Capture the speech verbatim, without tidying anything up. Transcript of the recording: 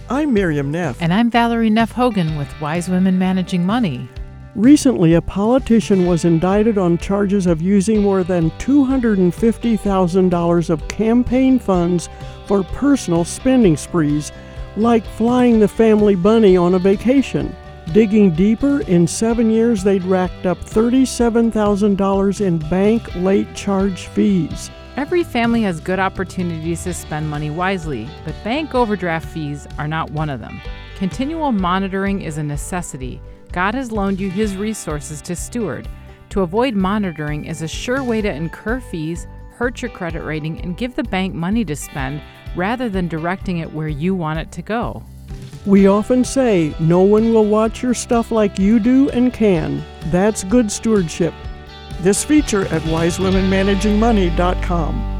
I'm Miriam Neff. And I'm Valerie Neff Hogan with Wise Women Managing Money. Recently, a politician was indicted on charges of using more than two hundred fifty thousand dollars of campaign funds for personal spending sprees, like flying the family bunny on a vacation. Digging deeper, in seven years they'd racked up thirty-seven thousand dollars in bank late charge fees. Every family has good opportunities to spend money wisely, but bank overdraft fees are not one of them. Continual monitoring is a necessity. God has loaned you His resources to steward. To avoid monitoring is a sure way to incur fees, hurt your credit rating, and give the bank money to spend rather than directing it where you want it to go. We often say, no one will watch your stuff like you do and can. That's good stewardship. This feature at wise women managing money dot com.